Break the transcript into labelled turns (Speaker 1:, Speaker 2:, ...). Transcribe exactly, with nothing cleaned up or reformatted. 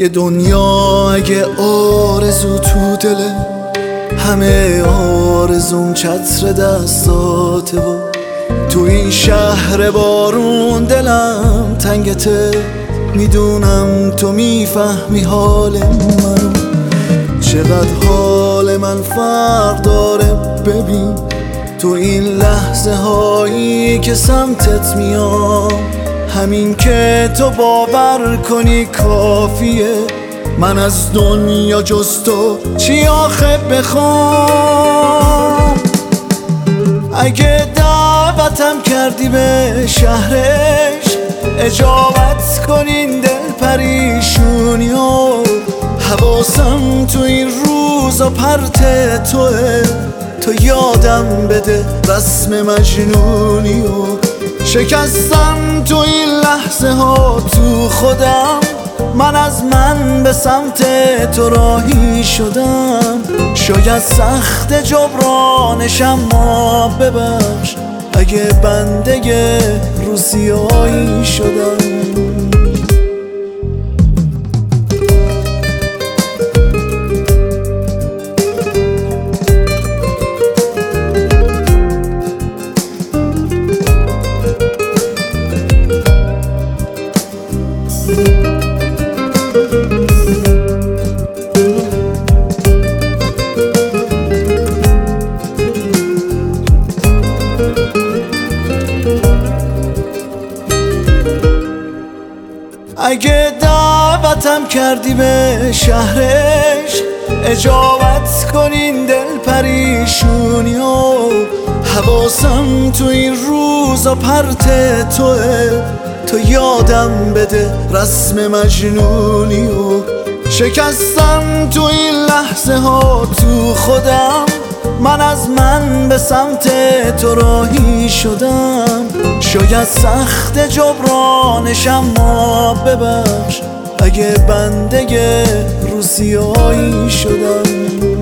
Speaker 1: یه دنیا اگه آرزو تو دله، همه آرزوم چتر دستاته و تو این شهر بارون دلم تنگته. میدونم تو میفهمی حال منو، چقدر حال من فرق داره. ببین تو این لحظه هایی که سمتت میام، همین که تو باور کنی کافیه. من از دنیا جز تو چی آخه بخوام؟ اگه دعوتم کردی به شهرش، اجابت کنین دل پریشونی و حواسم تو این روزا پرت توه. تو یادم بده رسم مجنونی و شکستم تو این لحظه ها تو خودم. من از من به سمت تو راهی شدم، شاید سخت جبرانشم، ما ببخش اگه بنده روسیایی شدم. اگه دعوتم کردی به شهرش، اجابت کنین دل پریشونی و حواسم تو این روزا پرت توه. تو یادم بده رسم مجنونی و شکستم تو این لحظه ها تو خودم. من از من به سمت تو راهی شدم، شاید سخت جبرانشم، ما ببخش اگه بنده روسیایی شدم.